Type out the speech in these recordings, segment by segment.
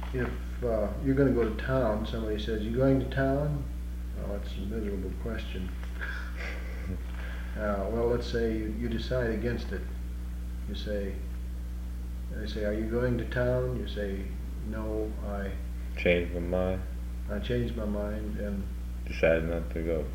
If you're going to go to town, somebody says, "You going to town?" Well, that's a miserable question. Well, let's say you decide against it. You say, they say, "Are you going to town?" You say, "No, Changed my mind. I changed my mind," and Decided not to go.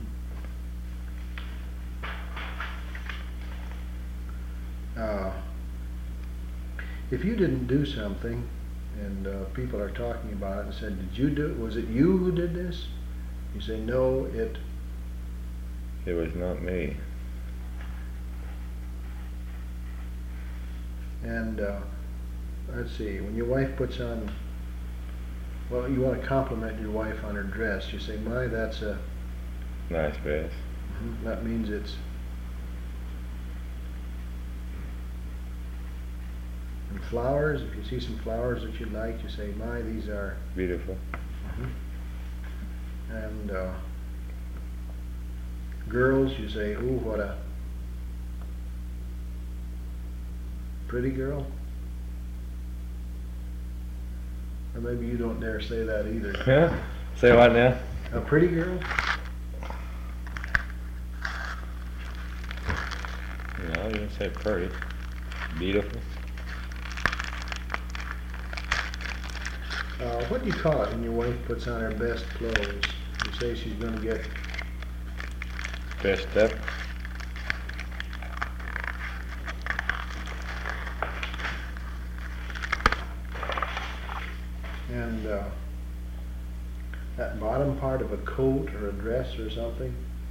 If you didn't do something and people are talking about it and said, "Did you do it? Was it you who did this?" You say, "No, it." It was not me. And let's see, when your wife puts on, well, you want to compliment your wife on her dress. You say, "My, that's a." Nice dress. That means it's. And flowers, if you see some flowers that you like, you say, "My, these are." Beautiful. And girls, you say, "Ooh, what a pretty girl." Or maybe you don't dare say that either. Yeah? Say what now? A pretty girl? No, I didn't say pretty. Beautiful. What do you call it when your wife puts on her best clothes? You say she's going to get. Dressed up. And that bottom part of a coat or a dress or something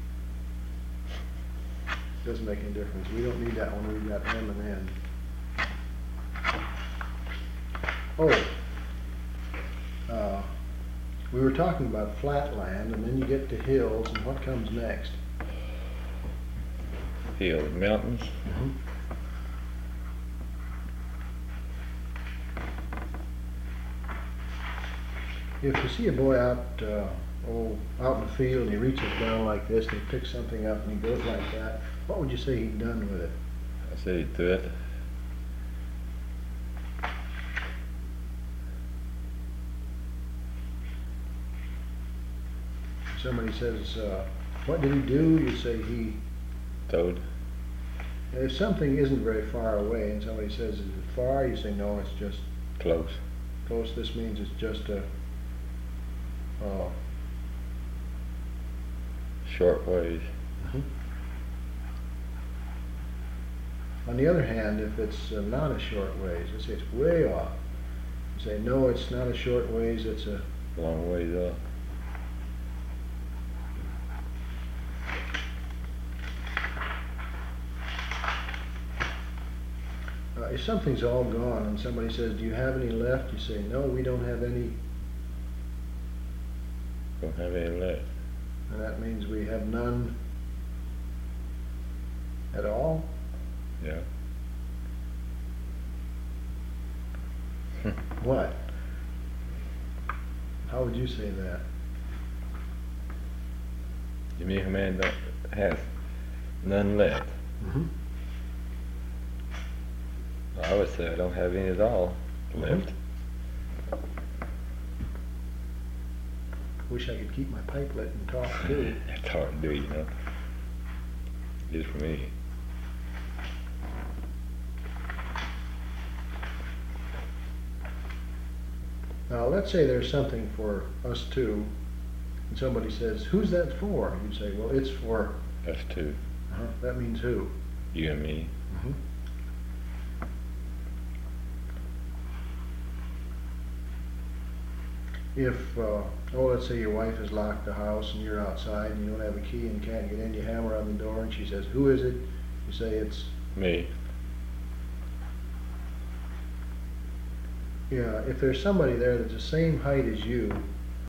doesn't make any difference. We don't need that one. We've got M and N. Oh, we were talking about flat land, and then you get to hills, and what comes next? Hills, mountains. If you see a boy out in the field, and he reaches down like this, and he picks something up, and he goes like that, what would you say he'd done with it? I said he threw it. Somebody says, "What did he do?" You say he. Throwed. If something isn't very far away, and somebody says, "Is it far?" You say, "No, it's just Close. close." This means it's just a. Short ways. On the other hand, if it's not a short ways, let's say it's way off. You say, "No, it's not a short ways. It's a." Long ways up. If something's all gone and somebody says, "Do you have any left?" You say, "No, we don't have any," Don't have any left. and that means we have none at all. Yeah. What? How would you say that? You mean a man don't have none left? I would say I don't have any at all left. Wish I could keep my pipe lit and talk too. It's hard to do, you know. It is for me. Now, let's say there's something for us two, and somebody says, "Who's that for?" You'd say, "Well, it's for." Us two. That means who? You and me. If, let's say your wife has locked the house and you're outside and you don't have a key and can't get in, you hammer on the door and she says, "Who is it?" You say, "It's." Me. Yeah, if there's somebody there that's the same height as you